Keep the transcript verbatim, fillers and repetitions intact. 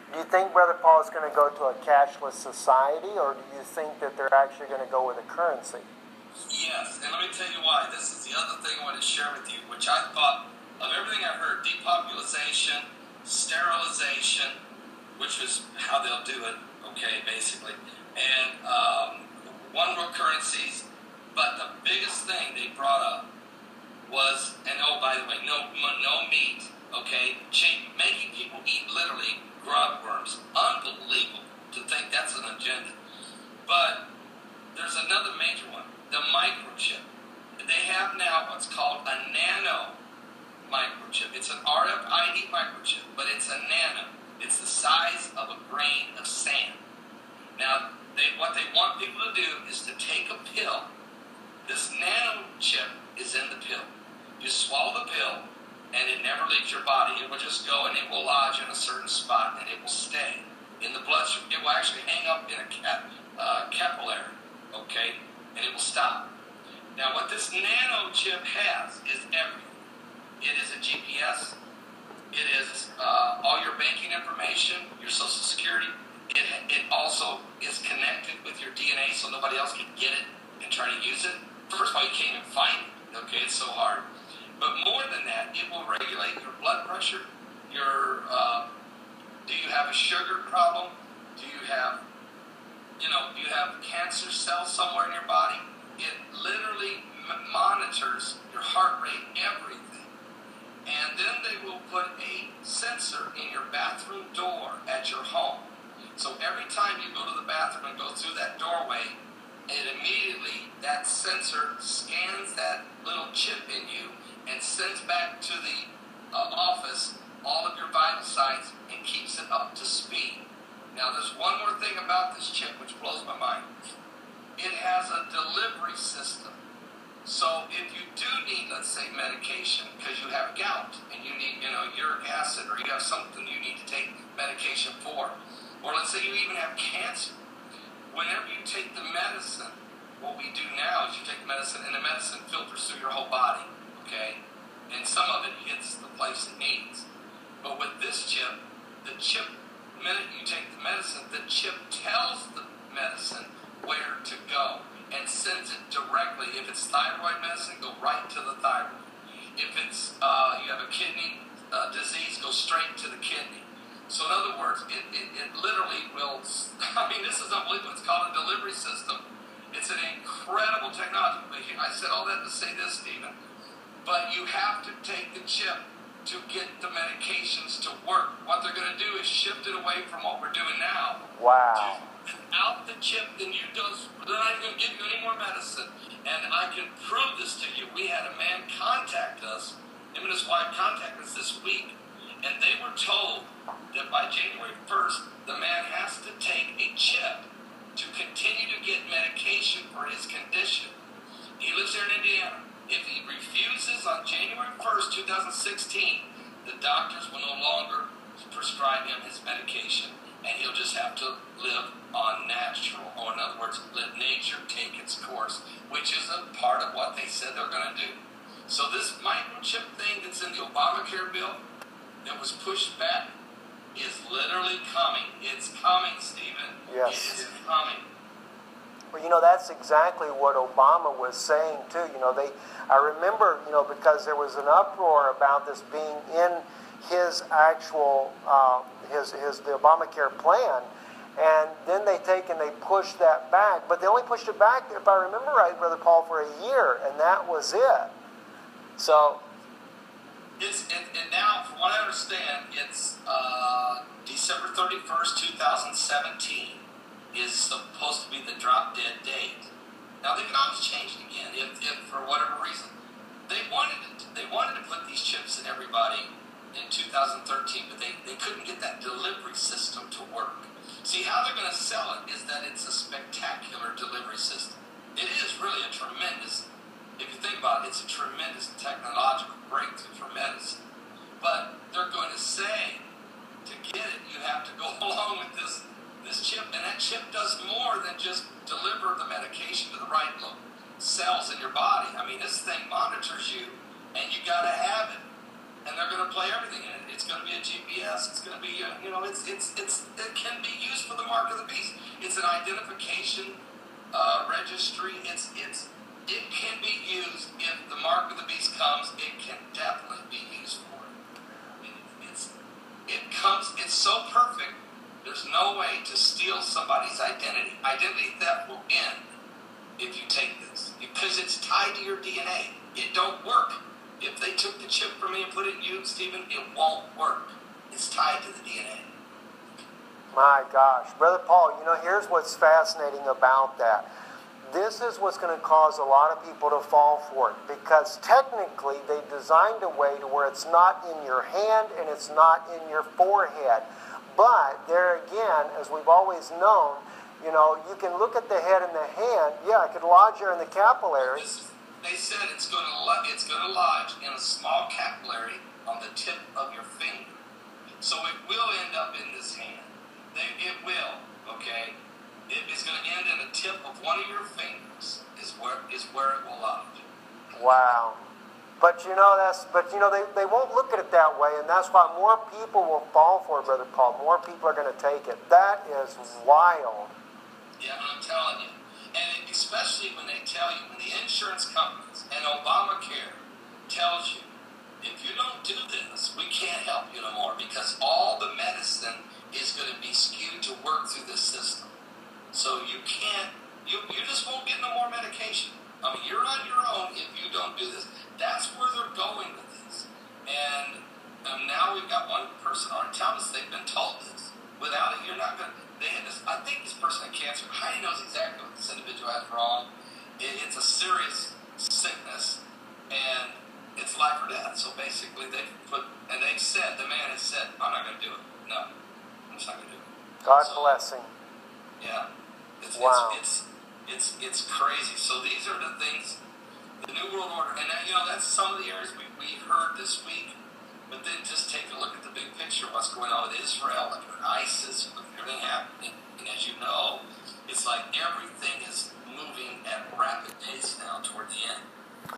Do you think Brother Paul is going to go to a cashless society, or do you think that they're actually going to go with a currency? Yes, and let me tell you why. This is the other thing I want to share with you, which I thought of everything I heard: depopulation, sterilization, which is how they'll do it, okay, basically, and um, one world currencies. But the biggest thing they brought up was, and oh, by the way, no, no meat, okay, Change, making people eat literally grub worms. Unbelievable to think that's an agenda. But there's another major one, the microchip. They have now what's called a nano microchip. It's an R F I D microchip, but it's a nano. It's the size of a grain of sand. Now, they, what they want people to do is to take a pill. This nano chip is in the pill. You swallow the pill, and it never leaves your body. It will just go and it will lodge in a certain spot, and it will stay in the bloodstream. It will actually hang up in a cap, uh, capillary, okay, and it will stop. Now, what this nano chip has is everything. It is a G P S. It is uh, all your banking information, your social security. It, it also is connected with your D N A so nobody else can get it and try to use it. First of all, you can't even find it, okay? It's so hard. But more than that, it will regulate your blood pressure, your, uh, do you have a sugar problem? Do you have, you know, do you have cancer cells somewhere in your body? It literally m- monitors your heart rate, everything. And then they will put a sensor in your bathroom door at your home. So every time you go to the bathroom and go through that doorway, it immediately, that sensor scans that little chip in you and sends back to the uh, office all of your vital signs and keeps it up to speed. Now, there's one more thing about this chip which blows my mind. It has a delivery system. So if you do need, let's say, medication because you have gout and you need, you know, uric acid, or you have something you need to take medication for, or let's say you even have cancer, whenever you take the medicine, what we do now is you take the medicine and the medicine filters through your whole body, okay? And some of it hits the place it needs. But with this chip, the chip, the minute you take the medicine, the chip tells the medicine where to go and sends it directly. If it's thyroid medicine, go right to the thyroid. If it's, uh, you have a kidney uh, disease, go straight to the kidney. So in other words, it, it, it literally will, I mean, this is unbelievable. It's called a delivery system. It's an incredible technology. I said all that to say this, Stephen. But you have to take the chip to get the medications to work. What they're going to do is shift it away from what we're doing now. Wow. Without the chip, then you don't, they're not even going to give you any more medicine. And I can prove this to you. We had a man contact us, him and his wife contacted us this week, and they were told that by January first, the man has to take a chip to continue to get medication for his condition. He lives here in Indiana. If he refuses on January first, twenty sixteen, the doctors will no longer prescribe him his medication, and he'll just have to live on natural, or in other words, let nature take its course, which is a part of what they said they're going to do. So this microchip thing that's in the Obamacare bill that was pushed back is literally coming. It's coming, Stephen. Yes. It is coming. Well, you know, that's exactly what Obama was saying, too. You know, they, I remember, you know, because there was an uproar about this being in his actual, uh, his, his, the Obamacare plan, and then they take and they push that back. But they only pushed it back, if I remember right, Brother Paul, for a year, and that was it. So... It's, it, and now, from what I understand, it's uh, December thirty-first, twenty seventeen is supposed to be the drop dead date. Now, they can always change it again if, if for whatever reason. They wanted to, they wanted to put these chips in everybody in two thousand thirteen, but they, they couldn't get that delivery system to work. See, how they're going to sell it is that it's a spectacular delivery system. It is really a tremendous, if you think about it, it's a tremendous technological breakthrough for medicine. But they're going to say, to get it, you have to go along with this, this chip. And that chip does more than just deliver the medication to the right cells in your body. I mean, this thing monitors you, and you got to have it. And they're going to play everything in it. It's going to be a G P S. It's going to be, a, you know, it's it's it's it can be used for the mark of the beast. It's an identification uh, registry. It's it's it can be used if the mark of the beast comes. It can definitely be used for it. it it's it comes. It's so perfect. There's no way to steal somebody's identity. Identity theft will end if you take this, because it's tied to your D N A. It don't work. If they took the chip from me and put it in you, Stephen, it won't work. It's tied to the D N A. My gosh. Brother Paul, you know, here's what's fascinating about that. This is what's going to cause a lot of people to fall for it, because technically they designed a way to where it's not in your hand and it's not in your forehead. But there again, as we've always known, you know, you can look at the head and the hand. Yeah, it could lodge there in the capillaries. They said it's going to it's going to lodge in a small capillary on the tip of your finger, so it will end up in this hand. They, it will, okay. It is going to end in the tip of one of your fingers. Is where is where it will lodge. Wow. But you know that's but you know they, they won't look at it that way, and that's why more people will fall for it, Brother Paul. More people are going to take it. That is wild. Yeah, I'm telling you. And especially when they tell you, when the insurance companies and Obamacare tells you, if you don't do this, we can't help you no more, because all the medicine is going to be skewed to work through this system. So you can't, you, you just won't get no more medication. I mean, you're on your own if you don't do this. That's where they're going with this. And um, now we've got one person already telling us they've been told this. Without it, you're not going to. They had this, I think this person had cancer. Heidi knows exactly what this individual has wrong. It, it's a serious sickness, and it's life or death. So basically, they put, and they've said, the man has said, I'm not going to do it. No, I'm just not going to do it. God so, bless him. Yeah. It's, wow. It's, it's, it's, it's crazy. So these are the things, the New World Order, and that, you know, that's some of the areas we, we heard this week. But then just take a look at the big picture of what's going on with Israel and ISIS, and everything happening in